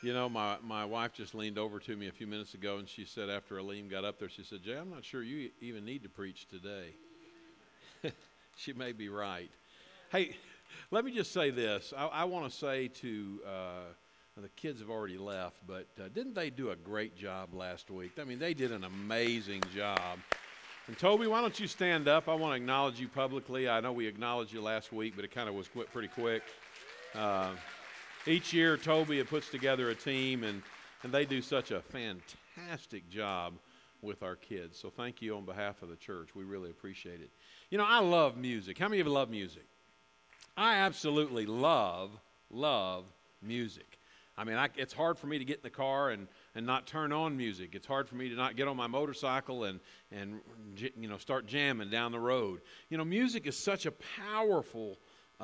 You know, my wife just leaned over to me a few minutes ago, and she said after Aleem got up there, she said, Jay, I'm not sure you even need to preach today. She may be right. Hey, let me just say this. I want to say to the kids have already left, but didn't they do a great job last week? I mean, they did an amazing job. And Toby, why don't you stand up? I want to acknowledge you publicly. I know we acknowledged you last week, but it kind of was pretty quick. Each year, Toby puts together a team, and they do such a fantastic job with our kids. So thank you on behalf of the church. We really appreciate it. You know, I love music. How many of you love music? I absolutely love music. I mean, it's hard for me to get in the car and not turn on music. It's hard for me to not get on my motorcycle and you know, start jamming down the road. You know, music is such a powerful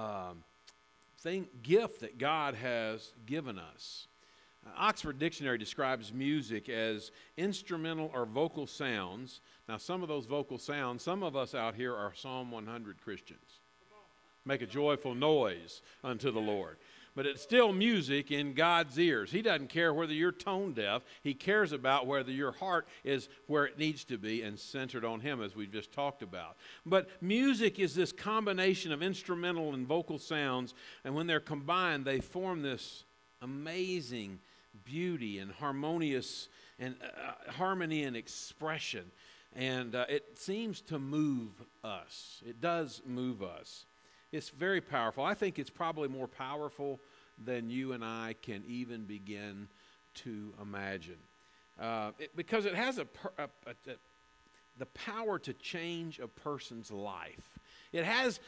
gift that God has given us. Oxford Dictionary describes music as instrumental or vocal sounds. Now, some of those vocal sounds, some of us out here are Psalm 100 Christians. Make a joyful noise unto the Lord. But it's still music in God's ears. He doesn't care whether you're tone deaf. He cares about whether your heart is where it needs to be and centered on Him, as we've just talked about. But music is this combination of instrumental and vocal sounds, and when they're combined, they form this amazing beauty and harmonious and harmony and expression. And it seems to move us. It does move us. It's very powerful. I think it's probably more powerful than you and I can even begin to imagine. Because it has the power to change a person's life. It has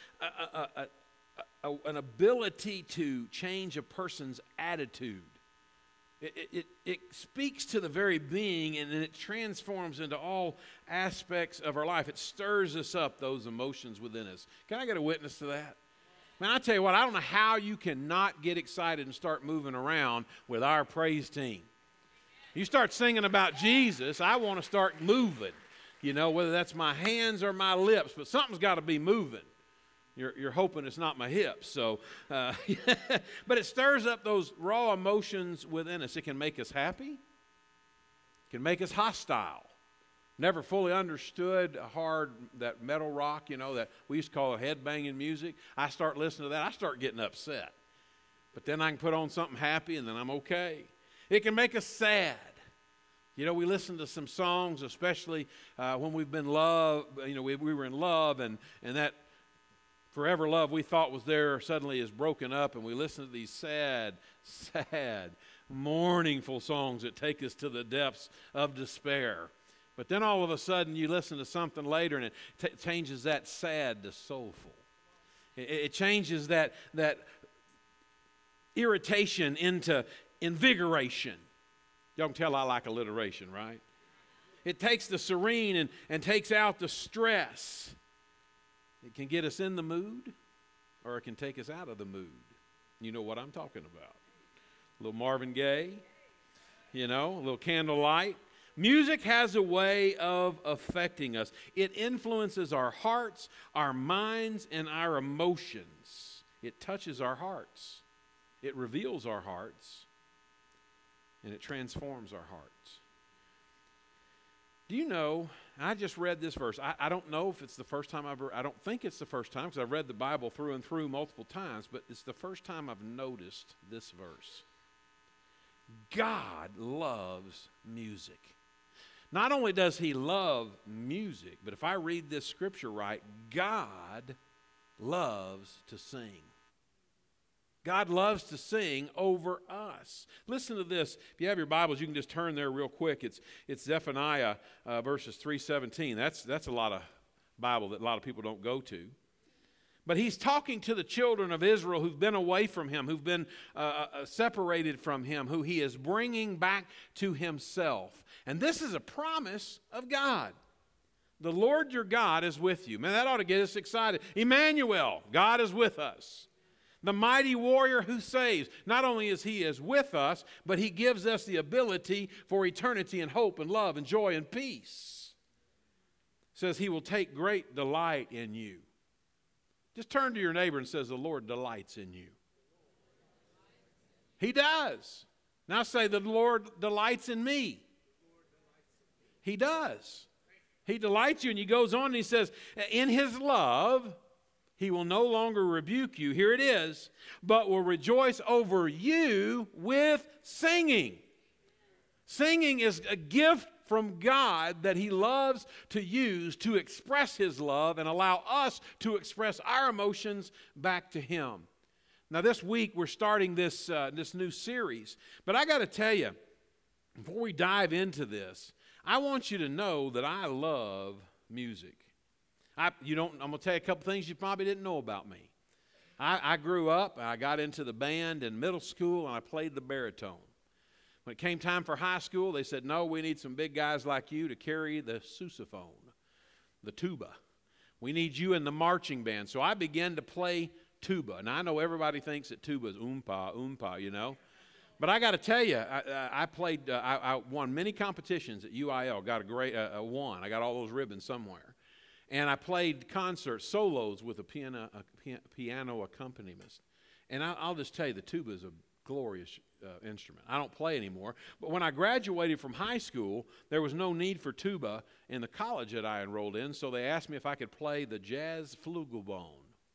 an ability to change a person's attitude. It speaks to the very being, and then it transforms into all aspects of our life. It stirs us up, those emotions within us. Can I get a witness to that? Man, I tell you what, I don't know how you cannot get excited and start moving around with our praise team. You start singing about Jesus, I want to start moving. You know, whether that's my hands or my lips, but something's got to be moving. You're hoping it's not my hips. So, but it stirs up those raw emotions within us. It can make us happy. It can make us hostile. Never fully understood that metal rock, you know, that we used to call headbanging music. I start listening to that, I start getting upset. But then I can put on something happy, and then I'm okay. It can make us sad. You know, we listen to some songs, especially when we've been loved. You know, we were in love, and that forever love we thought was there suddenly is broken up, and we listen to these sad, mourningful songs that take us to the depths of despair. But then all of a sudden you listen to something later, and it changes that sad to soulful. It changes that irritation into invigoration. Y'all can tell I like alliteration, right? It takes the serene and takes out the stress. It can get us in the mood, or it can take us out of the mood. You know what I'm talking about. A little Marvin Gaye, you know, a little Candlelight. Music has a way of affecting us. It influences our hearts, our minds, and our emotions. It touches our hearts. It reveals our hearts, and it transforms our hearts. Do you know, I just read this verse. I don't know if it's the first time I don't think it's the first time, because I've read the Bible through and through multiple times, but it's the first time I've noticed this verse. God loves music. Not only does He love music, but if I read this scripture right, God loves to sing. God loves to sing over us. Listen to this. If you have your Bibles, you can just turn there real quick. It's Zephaniah verses 3:17. That's a lot of Bible that a lot of people don't go to. But he's talking to the children of Israel who've been away from Him, who've been separated from Him, who He is bringing back to Himself. And this is a promise of God. The Lord your God is with you. Man, that ought to get us excited. Emmanuel, God is with us. The mighty warrior who saves. Not only is He with us, but He gives us the ability for eternity and hope and love and joy and peace. It says He will take great delight in you. Just turn to your neighbor and says, the Lord delights in you. He does. Now say, the Lord delights in me. He does. He delights you. And he goes on and he says, in his love, he will no longer rebuke you. Here it is. But will rejoice over you with singing. Singing is a gift from God that he loves to use to express his love and allow us to express our emotions back to him. Now this week we're starting this new series. But I got to tell you, before we dive into this, I want you to know that I love music. I'm going to tell you a couple things you probably didn't know about me. I grew up, I got into the band in middle school, and I played the baritone. When it came time for high school, they said, no, we need some big guys like you to carry the sousaphone, the tuba. We need you in the marching band. So I began to play tuba. And I know everybody thinks that tuba is oompa, you know. But I got to tell you, I won many competitions at UIL, got a great one. I got all those ribbons somewhere. And I played concerts, solos with a piano accompanist. And I'll just tell you, the tuba is a glorious instrument. I don't play anymore. But when I graduated from high school, there was no need for tuba in the college that I enrolled in, so they asked me if I could play the jazz flugelbone.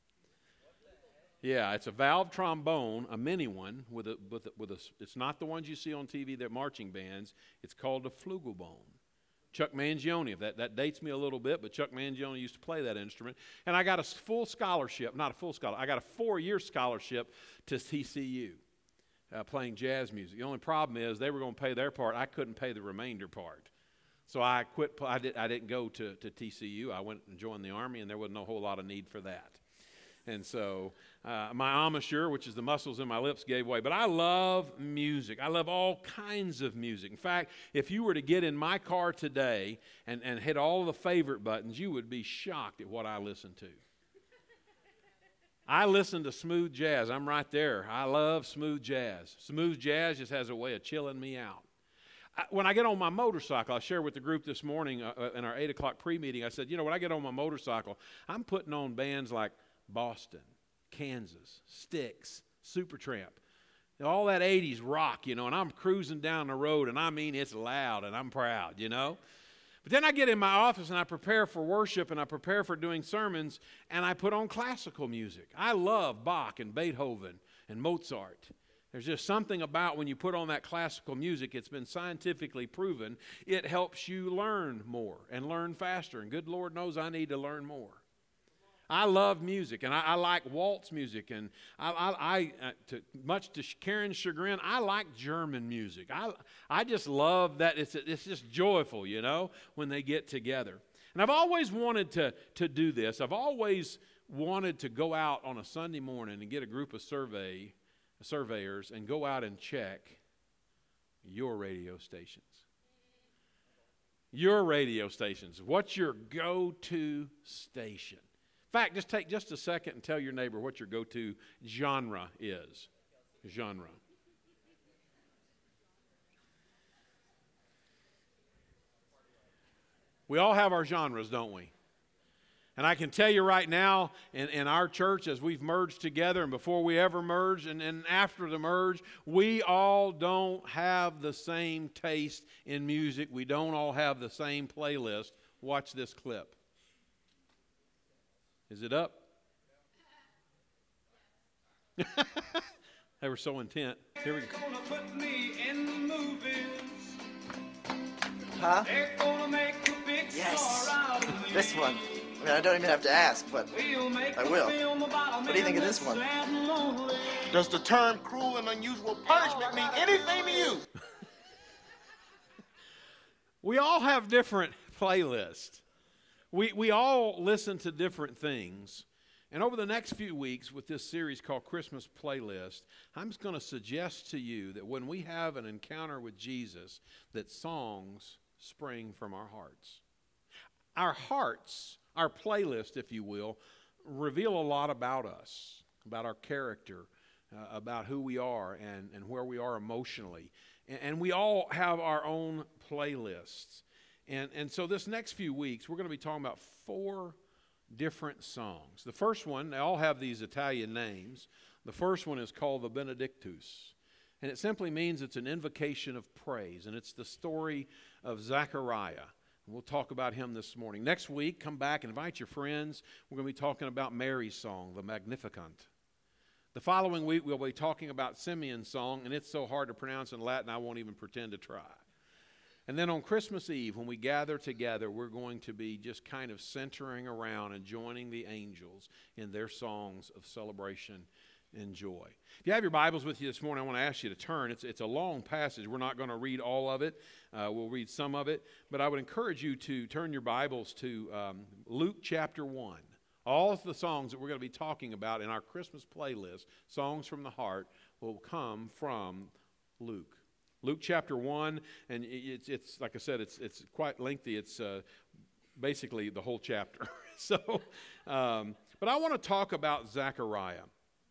Yeah, it's a valve trombone, a mini one, with a. It's not the ones you see on TV, they're marching bands. It's called a flugelbone. Chuck Mangione, that dates me a little bit, but Chuck Mangione used to play that instrument. And I got a full scholarship, not a full scholarship, I got a 4-year scholarship to TCU, playing jazz music. The only problem is they were going to pay their part. I couldn't pay the remainder part. So I quit. I didn't go to TCU. I went and joined the Army, and there wasn't a whole lot of need for that. And so my embouchure, which is the muscles in my lips, gave way. But I love music. I love all kinds of music. In fact, if you were to get in my car today and hit all the favorite buttons, you would be shocked at what I listen to. I listen to smooth jazz. I'm right there. I love smooth jazz. Smooth jazz just has a way of chilling me out. When I get on my motorcycle, I shared with the group this morning in our 8 o'clock pre-meeting, I said, when I get on my motorcycle, I'm putting on bands like Boston, Kansas, Styx, Supertramp, all that 80s rock, and I'm cruising down the road, and I mean it's loud, and I'm proud, But then I get in my office, and I prepare for worship, and I prepare for doing sermons, and I put on classical music. I love Bach and Beethoven and Mozart. There's just something about when you put on that classical music, it's been scientifically proven, it helps you learn more and learn faster, and good Lord knows I need to learn more. I love music, and I like waltz music, and much to Karen's chagrin, I like German music. I just love that. It's just joyful, when they get together. And I've always wanted to do this. I've always wanted to go out on a Sunday morning and get a group of surveyors and go out and check your radio stations. Your radio stations. What's your go-to station? In fact, just take just a second and tell your neighbor what your go-to genre is. Genre. We all have our genres, don't we? And I can tell you right now, in our church, as we've merged together, and before we ever merged, and after the merge, we all don't have the same taste in music. We don't all have the same playlist. Watch this clip. Is it up? They were so intent. Here we go. They're gonna put me in the movies. Huh? They're gonna make a big Yes. star out of me. This one. I mean, I don't even have to ask, but I will. What do you think of this one? Does the term cruel and unusual punishment mean anything to you? We all have different playlists. We all listen to different things. And over the next few weeks with this series called Christmas Playlist, I'm just going to suggest to you that when we have an encounter with Jesus, that songs spring from our hearts. Our hearts, our playlist, if you will, reveal a lot about us, about our character, about who we are and where we are emotionally. And we all have our own playlists. And so this next few weeks, we're going to be talking about 4 different songs. The first one, they all have these Italian names. The first one is called the Benedictus. And it simply means it's an invocation of praise. And it's the story of Zechariah. We'll talk about him this morning. Next week, come back and invite your friends. We're going to be talking about Mary's song, the Magnificat. The following week, we'll be talking about Simeon's song, and it's so hard to pronounce in Latin, I won't even pretend to try. And then on Christmas Eve, when we gather together, we're going to be just kind of centering around and joining the angels in their songs of celebration and joy. If you have your Bibles with you this morning, I want to ask you to turn. It's a long passage. We're not going to read all of it. We'll read some of it. But I would encourage you to turn your Bibles to Luke chapter 1. All of the songs that we're going to be talking about in our Christmas playlist, Songs from the Heart, will come from Luke. Luke chapter 1, and it's like I said, it's quite lengthy. It's basically the whole chapter. But I want to talk about Zechariah.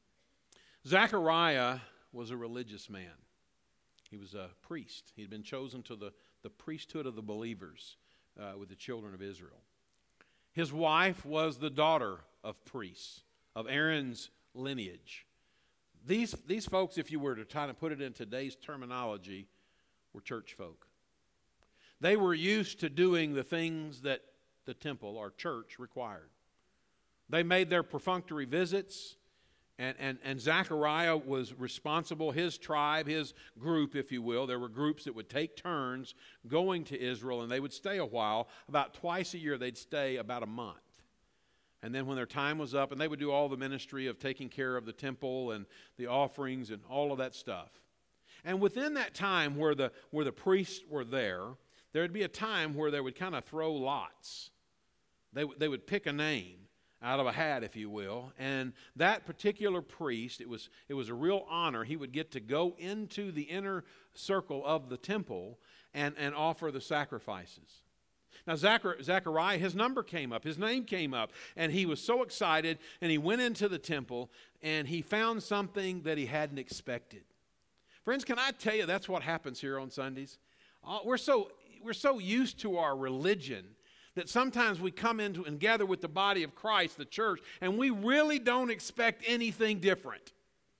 Zechariah was a religious man. He was a priest. He had been chosen to the priesthood of the believers with the children of Israel. His wife was the daughter of priests, of Aaron's lineage. These folks, if you were to try to put it in today's terminology, were church folk. They were used to doing the things that the temple or church required. They made their perfunctory visits. And Zechariah was responsible, his tribe, his group, if you will. There were groups that would take turns going to Israel, and they would stay a while. About twice a year, they'd stay about a month. And then when their time was up, and they would do all the ministry of taking care of the temple and the offerings and all of that stuff. And within that time where the priests were there would be a time where they would kind of throw lots. They would pick a name out of a hat, if you will, and that particular priest, it was a real honor. He would get to go into the inner circle of the temple and offer the sacrifices. Now, Zechariah, his number came up, his name came up, and he was so excited, and he went into the temple, and he found something that he hadn't expected. Friends, can I tell you that's what happens here on Sundays? We're so used to our religion that sometimes we come into and gather with the body of Christ, the church, and we really don't expect anything different.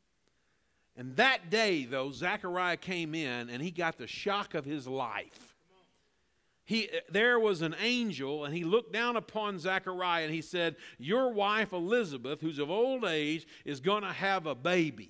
And that day, though, Zechariah came in and he got the shock of his life. There was an angel, and he looked down upon Zechariah and he said, "Your wife Elizabeth, who's of old age, is going to have a baby.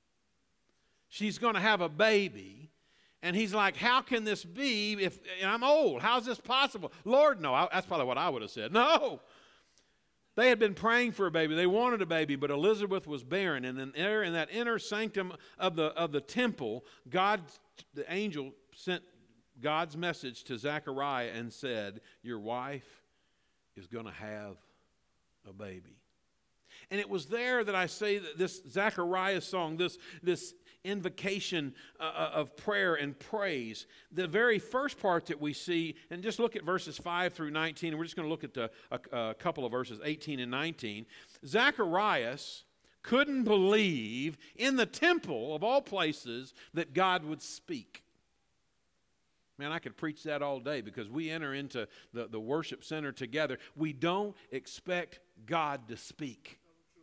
She's going to have a baby." And he's like, "How can this be if I'm old? How is this possible?" Lord, no. That's probably what I would have said. No. They had been praying for a baby. They wanted a baby, but Elizabeth was barren. And then there in that inner sanctum of the temple, the angel sent God's message to Zechariah and said, "Your wife is going to have a baby." And it was there that I say that this Zechariah song, this invocation of prayer and praise, the very first part that we see, and just look at verses 5 through 19, and we're just going to look at a couple of verses, 18 and 19. Zacharias couldn't believe in the temple, of all places, that God would speak. Man, I could preach that all day, because we enter into the worship center together. We don't expect God to speak.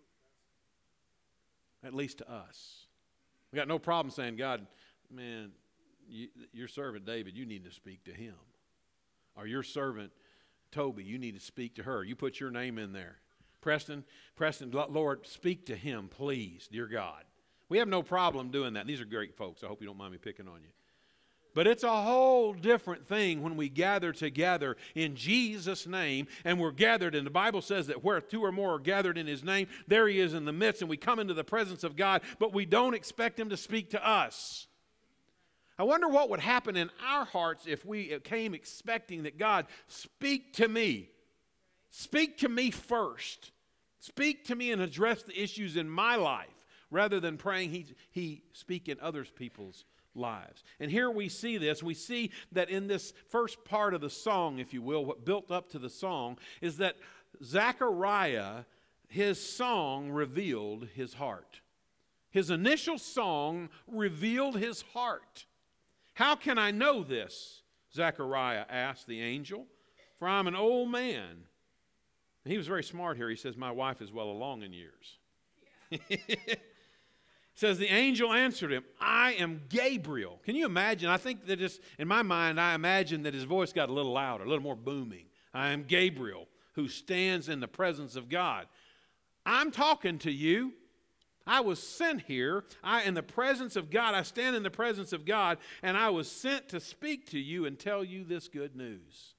At least to us. We got no problem saying, "God, man, your servant David, you need to speak to him." Or your servant Toby, you need to speak to her. You put your name in there. Preston, Lord, speak to him, please, dear God. We have no problem doing that. These are great folks. I hope you don't mind me picking on you. But it's a whole different thing when we gather together in Jesus' name, and we're gathered, and the Bible says that where two or more are gathered in his name, there he is in the midst, and we come into the presence of God, but we don't expect him to speak to us. I wonder what would happen in our hearts if we came expecting that God, speak to me. Speak to me first. Speak to me and address the issues in my life, rather than praying he speak in other people's lives. And here we see this. We see that in this first part of the song, if you will, what built up to the song, is that Zechariah, his song revealed his heart. His initial song revealed his heart. "How can I know this?" Zechariah asked the angel, "for I'm an old man." And he was very smart here. He says, "My wife is well along in years." says the angel answered him, I am Gabriel. Can you imagine? I think that just in my mind, I imagine that his voice got a little louder, a little more booming. I am Gabriel, who stands in the presence of God. I'm talking to you. I was sent here. In the presence of God, I stand in the presence of God, and I was sent to speak to you and tell you this good news.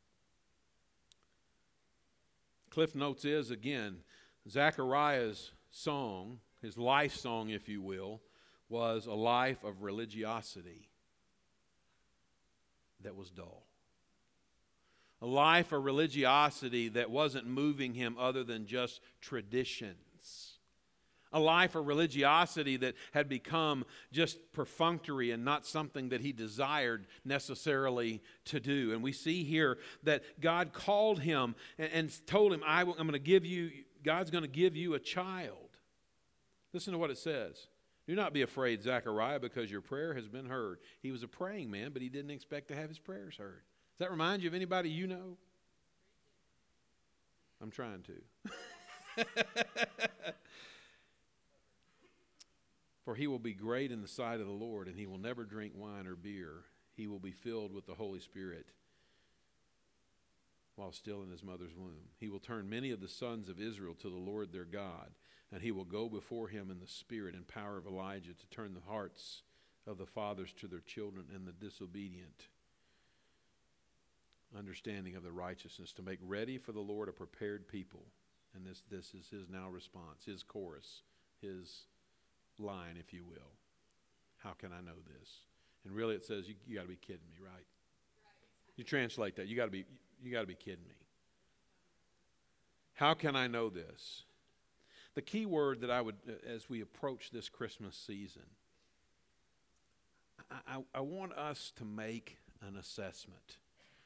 Cliff Notes is, again, Zechariah's song, his life song, if you will, was a life of religiosity that was dull. A life of religiosity that wasn't moving him other than just traditions. A life of religiosity that had become just perfunctory and not something that he desired necessarily to do. And we see here that God called him and told him, God's going to give you a child. Listen to what it says. Do not be afraid, Zechariah, because your prayer has been heard. He was a praying man, but he didn't expect to have his prayers heard. Does that remind you of anybody you know? I'm trying to. For he will be great in the sight of the Lord, and he will never drink wine or beer. He will be filled with the Holy Spirit while still in his mother's womb. He will turn many of the sons of Israel to the Lord their God, and he will go before him in the spirit and power of Elijah to turn the hearts of the fathers to their children and the disobedient understanding of the righteousness, to make ready for the Lord a prepared people. And this is his now response, his chorus, his line, if you will. How can I know this? And really it says, you got to be kidding me, right? You translate that, you got to be kidding me. How can I know this? The key word that I would, as we approach this Christmas season, I want us to make an assessment.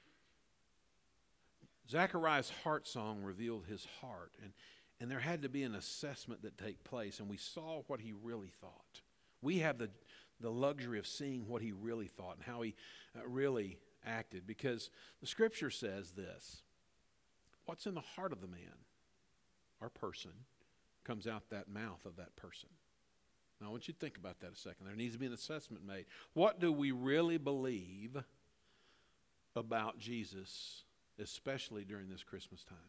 Zechariah's heart song revealed his heart, and there had to be an assessment that take place, and we saw what he really thought. We have the luxury of seeing what he really thought and how he really acted, because the Scripture says this: what's in the heart of the man or person comes out that mouth of that person. Now I want you to think about that a second. There needs to be an assessment made. What do we really believe about Jesus, especially during this Christmas time?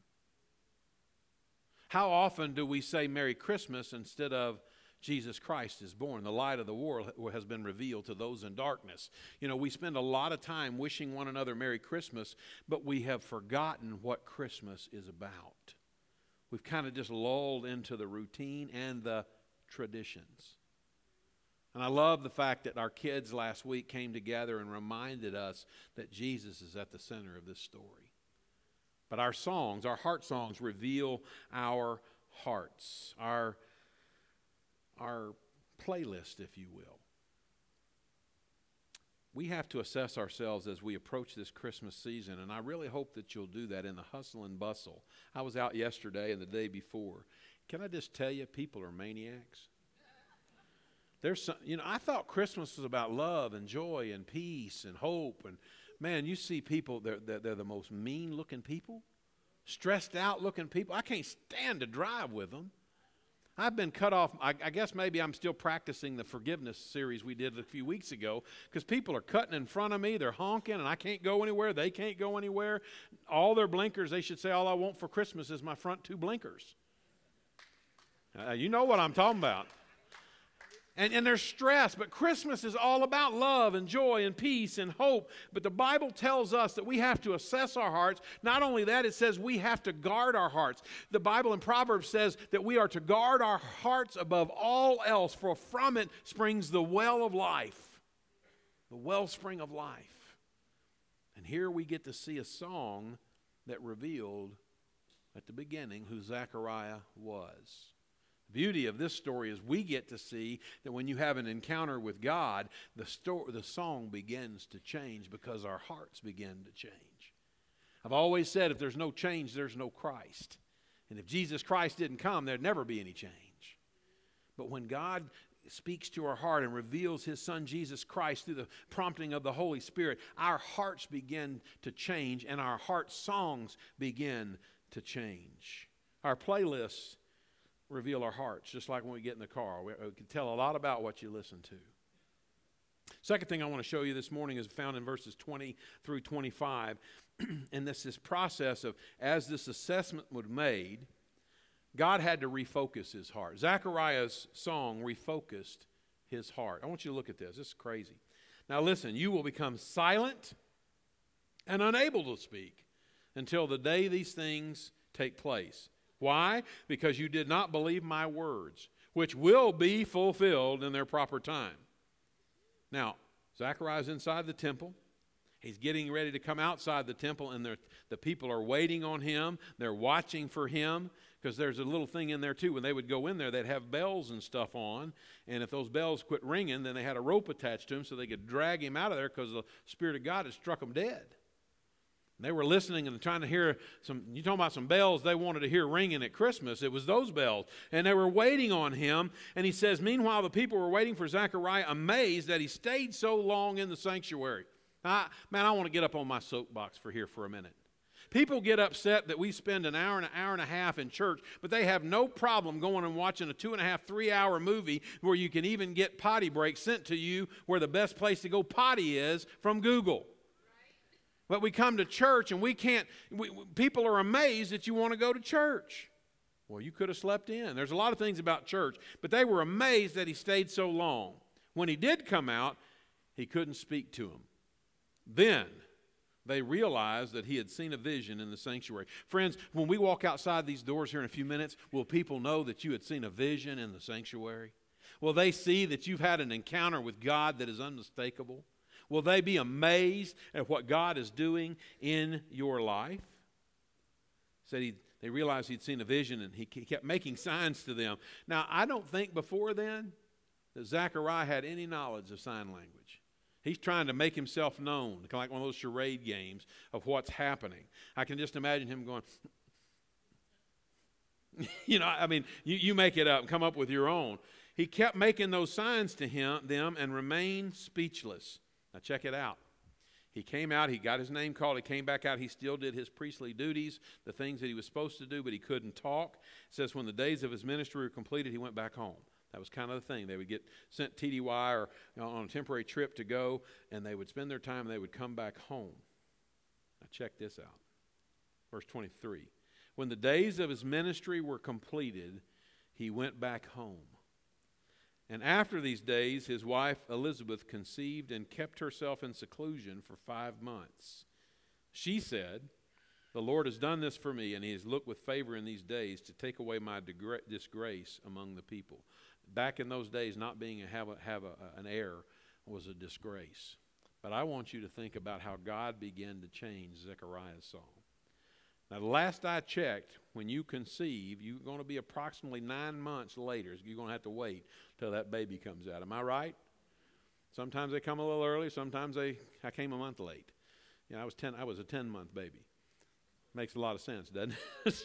How often do we say Merry Christmas instead of Jesus Christ is born? The light of the world has been revealed to those in darkness. You know, we spend a lot of time wishing one another Merry Christmas, but we have forgotten what Christmas is about. We've kind of just lulled into the routine and the traditions. And I love the fact that our kids last week came together and reminded us that Jesus is at the center of this story. But our songs, our heart songs, reveal our hearts, our playlist, if you will. We have to assess ourselves as we approach this Christmas season, and I really hope that you'll do that in the hustle and bustle. I was out yesterday and the day before. Can I just tell you, people are maniacs? There's some, I thought Christmas was about love and joy and peace and hope, and man, you see people, they're the most mean-looking people, stressed out-looking people. I can't stand to drive with them. I've been cut off. I guess maybe I'm still practicing the forgiveness series we did a few weeks ago, because people are cutting in front of me. They're honking, and I can't go anywhere. They can't go anywhere. All their blinkers, they should say, all I want for Christmas is my front two blinkers. You know what I'm talking about. And they're stressed, but Christmas is all about love and joy and peace and hope. But the Bible tells us that we have to assess our hearts. Not only that, it says we have to guard our hearts. The Bible in Proverbs says that we are to guard our hearts above all else, for from it springs the well of life, the wellspring of life. And here we get to see a song that revealed at the beginning who Zechariah was. The beauty of this story is we get to see that when you have an encounter with God, the song begins to change because our hearts begin to change. I've always said if there's no change, there's no Christ. And if Jesus Christ didn't come, there'd never be any change. But when God speaks to our heart and reveals His Son Jesus Christ through the prompting of the Holy Spirit, our hearts begin to change and our heart songs begin to change. Our playlists reveal our hearts, just like when we get in the car. We can tell a lot about what you listen to. Second thing I want to show you this morning is found in verses 20 through 25. And this process of, as this assessment was made, God had to refocus his heart. Zechariah's song refocused his heart. I want you to look at this. This is crazy. Now listen, you will become silent and unable to speak until the day these things take place. Why? Because you did not believe my words, which will be fulfilled in their proper time. Now, Zechariah's inside the temple. He's getting ready to come outside the temple, and the people are waiting on him. They're watching for him, because there's a little thing in there too. When they would go in there, they'd have bells and stuff on, and if those bells quit ringing, then they had a rope attached to him so they could drag him out of there, because the Spirit of God had struck them dead. They were listening and trying to hear you talking about some bells they wanted to hear ringing at Christmas. It was those bells. And they were waiting on him. And he says, meanwhile, the people were waiting for Zechariah, amazed that he stayed so long in the sanctuary. I want to get up on my soapbox for a minute. People get upset that we spend an hour and a half in church, but they have no problem going and watching a 2.5, 3 hour movie where you can even get potty breaks sent to you where the best place to go potty is from Google. But we come to church and people are amazed that you want to go to church. Well, you could have slept in. There's a lot of things about church, but they were amazed that he stayed so long. When he did come out, he couldn't speak to them. Then they realized that he had seen a vision in the sanctuary. Friends, when we walk outside these doors here in a few minutes, will people know that you had seen a vision in the sanctuary? Will they see that you've had an encounter with God that is unmistakable? Will they be amazed at what God is doing in your life? Said they realized he'd seen a vision, and he kept making signs to them. Now, I don't think before then that Zechariah had any knowledge of sign language. He's trying to make himself known, kind of like one of those charade games of what's happening. I can just imagine him going, you make it up and come up with your own. He kept making those signs to them and remained speechless. Now check it out. He came out, he got his name called, he came back out, he still did his priestly duties, the things that he was supposed to do, but he couldn't talk. It says when the days of his ministry were completed, he went back home. That was kind of the thing. They would get sent TDY or on a temporary trip to go, and they would spend their time and they would come back home. Now check this out. Verse 23. When the days of his ministry were completed, he went back home. And after these days, his wife Elizabeth conceived and kept herself in seclusion for 5 months. She said, "The Lord has done this for me, and he has looked with favor in these days to take away my disgrace among the people." Back in those days, not being an heir was a disgrace. But I want you to think about how God began to change Zechariah's song. Now, the last I checked, when you conceive, you're going to be approximately 9 months later. You're going to have to wait till that baby comes out. Am I right? Sometimes they come a little early. Sometimes I came a month late. I was a 10-month baby. Makes a lot of sense, doesn't it?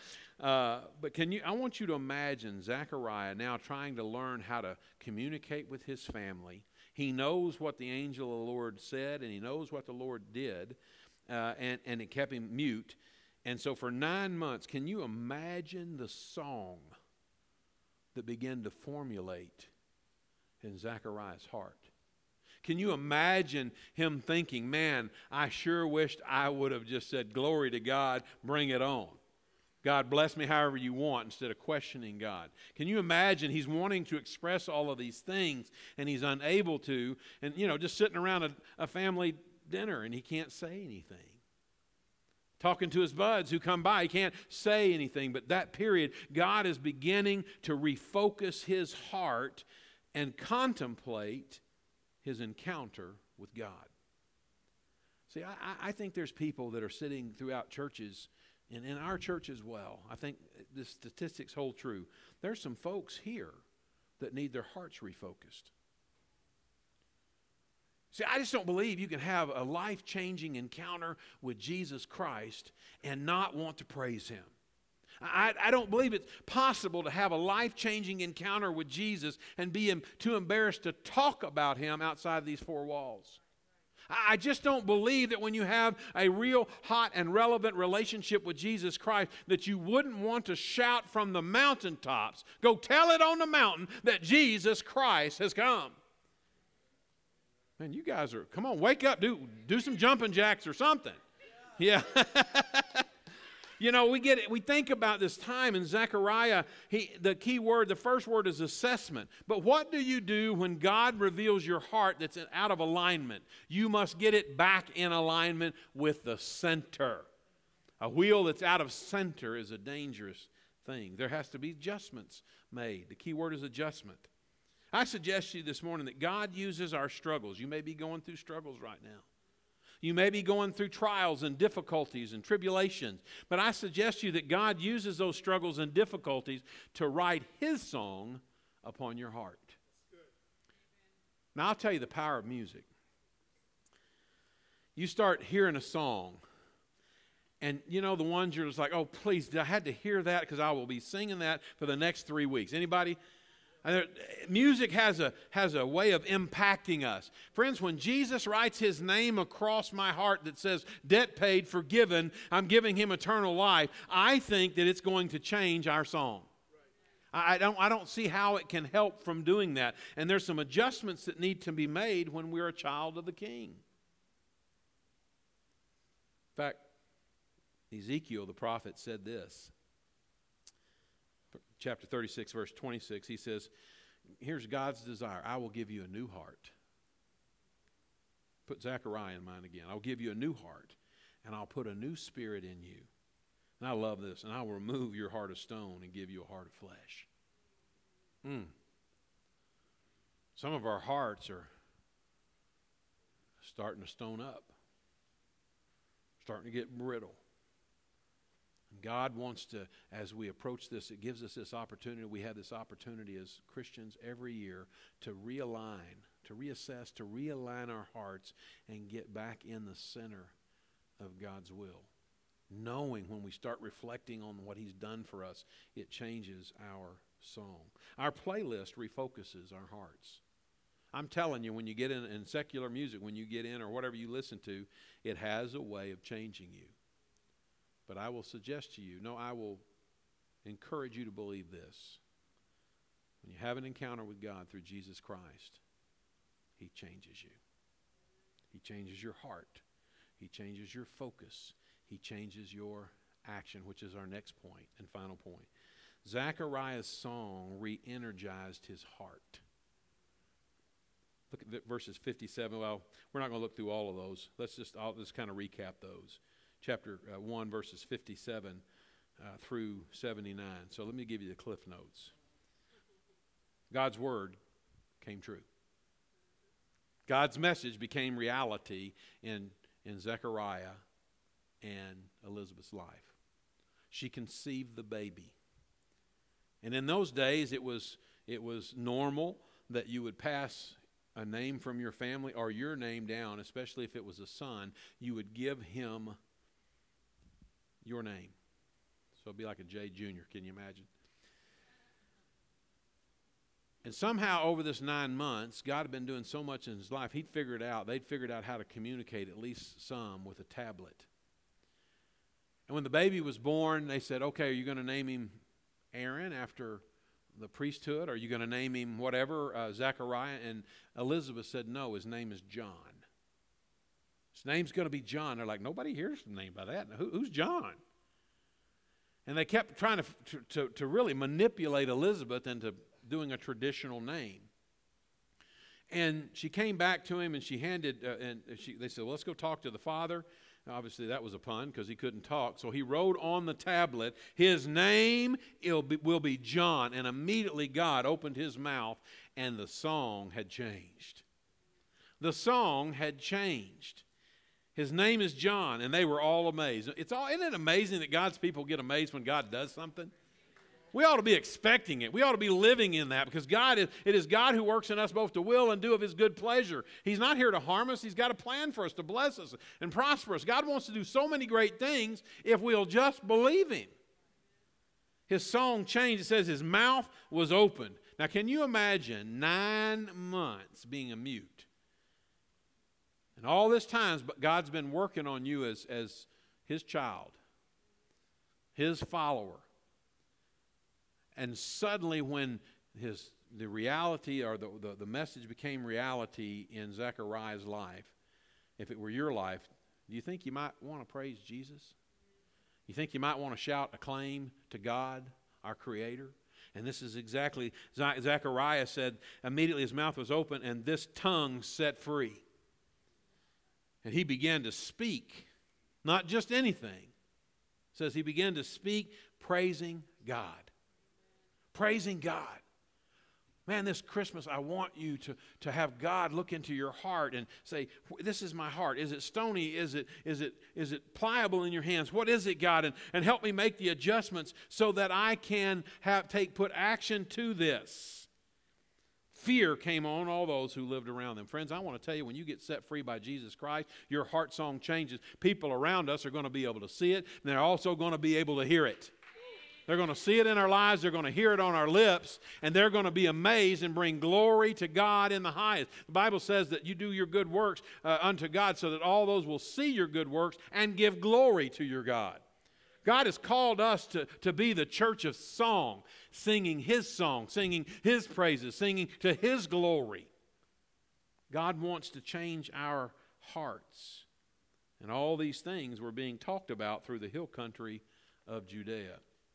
But I want you to imagine Zechariah now trying to learn how to communicate with his family. He knows what the angel of the Lord said, and he knows what the Lord did, and it kept him mute. And so for 9 months, can you imagine the song that began to formulate in Zechariah's heart? Can you imagine him thinking, man, I sure wished I would have just said, glory to God, bring it on. God, bless me however you want, instead of questioning God. Can you imagine he's wanting to express all of these things, and he's unable to, and, just sitting around a family dinner, and he can't say anything. Talking to his buds who come by, he can't say anything. But that period, God is beginning to refocus his heart and contemplate his encounter with God. See, I think there's people that are sitting throughout churches, and in our church as well. I think the statistics hold true. There's some folks here that need their hearts refocused. See, I just don't believe you can have a life-changing encounter with Jesus Christ and not want to praise him. I don't believe it's possible to have a life-changing encounter with Jesus and be too embarrassed to talk about him outside these four walls. I just don't believe that when you have a real hot and relevant relationship with Jesus Christ that you wouldn't want to shout from the mountaintops, go tell it on the mountain that Jesus Christ has come. Man, you guys are, come on, wake up, do some jumping jacks or something. Yeah. You know, we think about this time in Zechariah, the key word, the first word is assessment. But what do you do when God reveals your heart that's out of alignment? You must get it back in alignment with the center. A wheel that's out of center is a dangerous thing. There has to be adjustments made. The key word is adjustment. I suggest to you this morning that God uses our struggles. You may be going through struggles right now. You may be going through trials and difficulties and tribulations, but I suggest to you that God uses those struggles and difficulties to write His song upon your heart. Now, I'll tell you the power of music. You start hearing a song, and you know the ones you're just like, oh, please, I had to hear that because I will be singing that for the next 3 weeks. Anybody? Music has a way of impacting us. Friends, when Jesus writes His name across my heart that says, debt paid, forgiven, I'm giving Him eternal life, I think that it's going to change our song. I don't see how it can help from doing that. And there's some adjustments that need to be made when we're a child of the King. In fact, Ezekiel the prophet said this. Chapter 36, verse 26, he says, here's God's desire. I will give you a new heart. Put Zechariah in mind again. I'll give you a new heart, and I'll put a new spirit in you. And I love this. And I will remove your heart of stone and give you a heart of flesh. Some of our hearts are starting to stone up, starting to get brittle. God wants to, as we approach this, it gives us this opportunity. We have this opportunity as Christians every year to realign, to reassess, to realign our hearts and get back in the center of God's will. Knowing when we start reflecting on what He's done for us, it changes our song. Our playlist refocuses our hearts. I'm telling you, when you get in secular music, when you get in or whatever you listen to, it has a way of changing you. But I will suggest to you, I will encourage you to believe this. When you have an encounter with God through Jesus Christ, He changes you. He changes your heart. He changes your focus. He changes your action, which is our next point and final point. Zechariah's song re-energized his heart. Look at verses 57. Well, we're not going to look through all of those. Let's just kind of recap those. Chapter 1, verses 57 through 79. So let me give you the cliff notes. God's word came true. God's message became reality in Zechariah and Elizabeth's life. She conceived the baby. And in those days, it was normal that you would pass a name from your family or your name down, especially if it was a son. You would give him your name. So it'd be like a J Jr. Can you imagine? And somehow over this 9 months, God had been doing so much in his life, they'd figured out how to communicate at least some with a tablet. And when the baby was born, they said, okay, are you going to name him Aaron after the priesthood? Are you going to name him whatever, Zechariah? And Elizabeth said, no, his name is John. His name's going to be John. They're like, nobody hears the name by that. Who's John? And they kept trying to really manipulate Elizabeth into doing a traditional name. And she came back to him and she handed, they said, well, let's go talk to the father. Now, obviously, that was a pun because he couldn't talk. So he wrote on the tablet, his name will be John. And immediately God opened his mouth and the song had changed. The song had changed. His name is John, and they were all amazed. Isn't it amazing that God's people get amazed when God does something? We ought to be expecting it. We ought to be living in that because it is God who works in us both to will and do of His good pleasure. He's not here to harm us. He's got a plan for us to bless us and prosper us. God wants to do so many great things if we'll just believe Him. His song changed. It says his mouth was open. Now, can you imagine 9 months being a mute? And all this time, God's been working on you as His child, His follower. And suddenly when the reality or the message became reality in Zechariah's life, if it were your life, do you think you might want to praise Jesus? You think you might want to shout a claim to God, our Creator? And this is exactly, Zechariah said, immediately his mouth was open and this tongue set free. And he began to speak, not just anything. It says he began to speak praising God. Praising God. Man, this Christmas, I want you to have God look into your heart and say, this is my heart. Is it stony? Is it pliable in your hands? What is it, God? And help me make the adjustments so that I can put action to this. Fear came on all those who lived around them. Friends, I want to tell you, when you get set free by Jesus Christ, your heart song changes. People around us are going to be able to see it, and they're also going to be able to hear it. They're going to see it in our lives. They're going to hear it on our lips. And they're going to be amazed and bring glory to God in the highest. The Bible says that you do your good works unto God so that all those will see your good works and give glory to your God. God has called us to be the church of song, singing His song, singing His praises, singing to His glory. God wants to change our hearts. And all these things were being talked about through the hill country of Judea.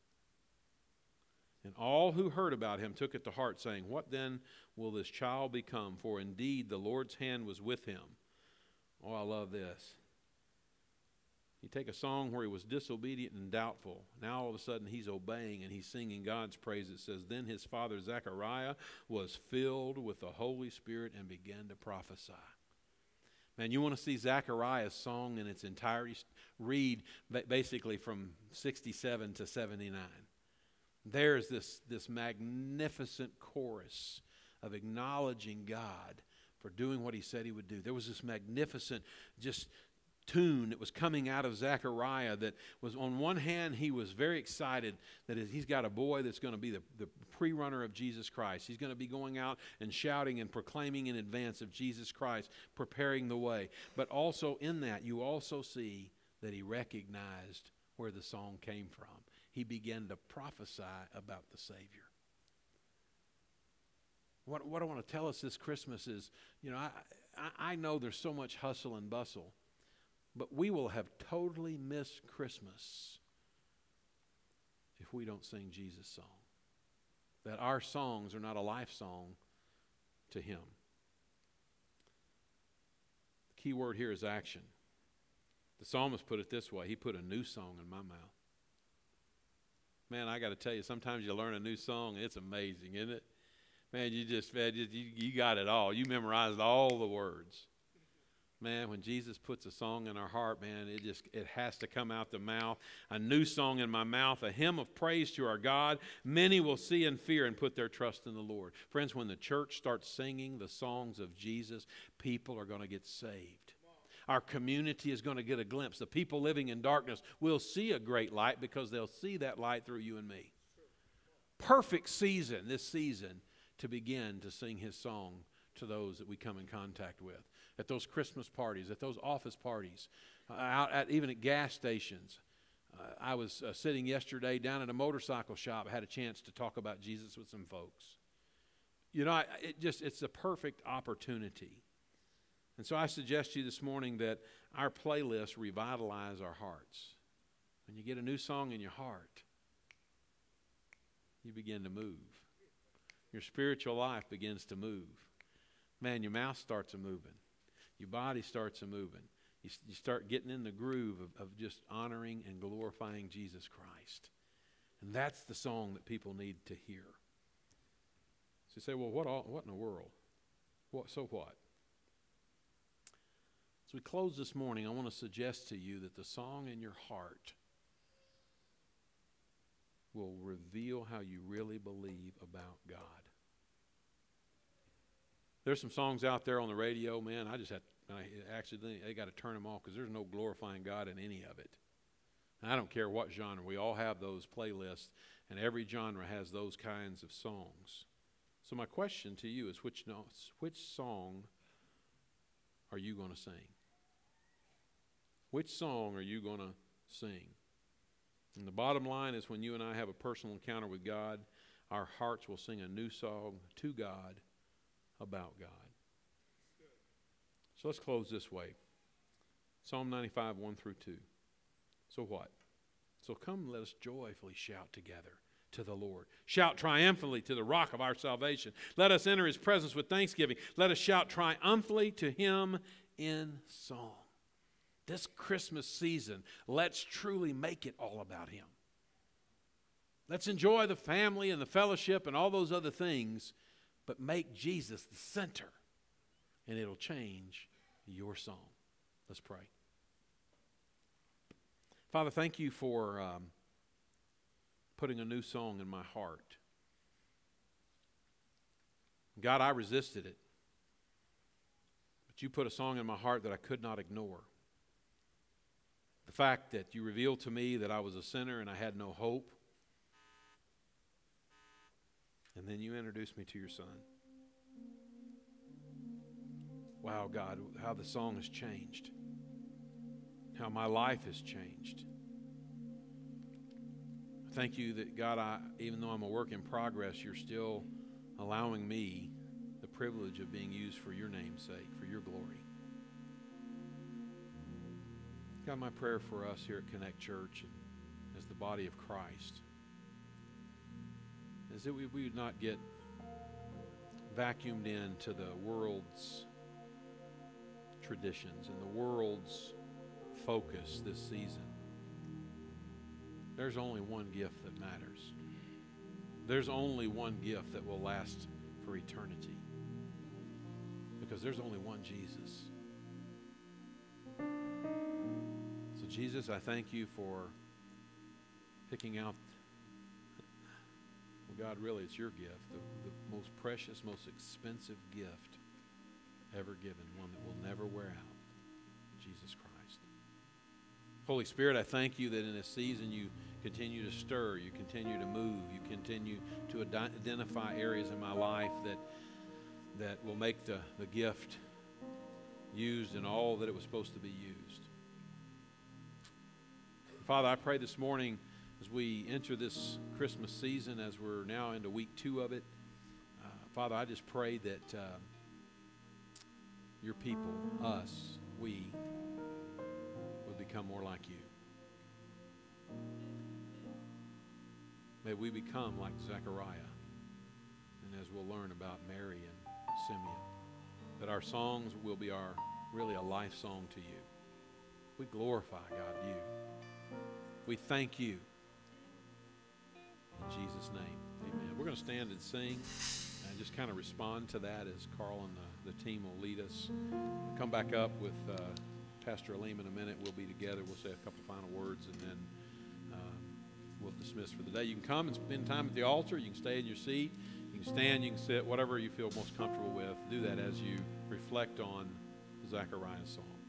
And all who heard about him took it to heart, saying, what then will this child become? For indeed the Lord's hand was with him. Oh, I love this. You take a song where he was disobedient and doubtful. Now all of a sudden he's obeying and he's singing God's praise. It says, then his father Zechariah was filled with the Holy Spirit and began to prophesy. Man, you want to see Zechariah's song in its entirety? Read basically from 67 to 79. There's this magnificent chorus of acknowledging God for doing what He said He would do. There was this magnificent just tune that was coming out of Zechariah that was, on one hand, he was very excited that he's got a boy that's going to be the pre-runner of Jesus Christ. He's going to be going out and shouting and proclaiming in advance of Jesus Christ, preparing the way. But also in that, you also see that he recognized where the song came from. He began to prophesy about the Savior. What I want to tell us this Christmas is, I know there's so much hustle and bustle, but we will have totally missed Christmas if we don't sing Jesus' song. That our songs are not a life song to Him. The key word here is action. The psalmist put it this way. He put a new song in my mouth. Man, I got to tell you, sometimes you learn a new song, and it's amazing, isn't it? Man, you got it all. You memorized all the words. Man, when Jesus puts a song in our heart, man, it has to come out the mouth. A new song in my mouth, a hymn of praise to our God. Many will see and fear and put their trust in the Lord. Friends, when the church starts singing the songs of Jesus, people are going to get saved. Our community is going to get a glimpse. The people living in darkness will see a great light because they'll see that light through you and me. Perfect season, this season, to begin to sing His song to those that we come in contact with. At those Christmas parties, at those office parties, even at gas stations. I was sitting yesterday down at a motorcycle shop. I had a chance to talk about Jesus with some folks. It's a perfect opportunity. And so I suggest to you this morning that our playlist revitalize our hearts. When you get a new song in your heart, you begin to move. Your spiritual life begins to move. Man, your mouth starts a-moving. Your body starts a-moving. You start getting in the groove of just honoring and glorifying Jesus Christ. And that's the song that people need to hear. So you say, well, what in the world? So what? As we close this morning, I want to suggest to you that the song in your heart will reveal how you really believe about God. There's some songs out there on the radio, man, they got to turn them off because there's no glorifying God in any of it. And I don't care what genre. We all have those playlists, and every genre has those kinds of songs. So my question to you is, which song are you going to sing? Which song are you going to sing? And the bottom line is, when you and I have a personal encounter with God, our hearts will sing a new song to God about God. So let's close this way. Psalm 95, 1 through 2. So what? So come, let us joyfully shout together to the Lord. Shout triumphantly to the rock of our salvation. Let us enter his presence with thanksgiving. Let us shout triumphantly to him in song. This Christmas season, let's truly make it all about him. Let's enjoy the family and the fellowship and all those other things, but make Jesus the center, and it'll change your song. Let's pray. Father, thank you for putting a new song in my heart. God, I resisted it, but you put a song in my heart that I could not ignore. The fact that you revealed to me that I was a sinner and I had no hope. And then you introduced me to your Son. Wow, God, how the song has changed. How my life has changed. Thank you that, God, even though I'm a work in progress, you're still allowing me the privilege of being used for your name's sake, for your glory. God, my prayer for us here at Connect Church and as the body of Christ is that we would not get vacuumed into the world's traditions and the world's focus this season. There's only one gift that matters. There's only one gift that will last for eternity. Because there's only one Jesus. So Jesus, I thank you for picking out, well, God, really it's your gift, the most precious, most expensive gift ever given, one that will never wear out, Jesus Christ. Holy Spirit, I thank you that in this season you continue to stir, you continue to move, you continue to identify areas in my life that will make the gift used in all that it was supposed to be used. Father, I pray this morning as we enter this Christmas season, as we're now into week 2 of it, Father, I just pray that your people, us, we, would become more like you. May we become like Zechariah, and as we'll learn about Mary and Simeon, that our songs will be really a life song to you. We glorify, God, you. We thank you. In Jesus' name, amen. We're going to stand and sing and just kind of respond to that as Carl and the team will lead us. We'll come back up with Pastor Aleem in a minute. We'll be together. We'll say a couple final words, and then we'll dismiss for the day. You can come and spend time at the altar. You can stay in your seat. You can stand. You can sit. Whatever you feel most comfortable with. Do that as you reflect on Zechariah's song.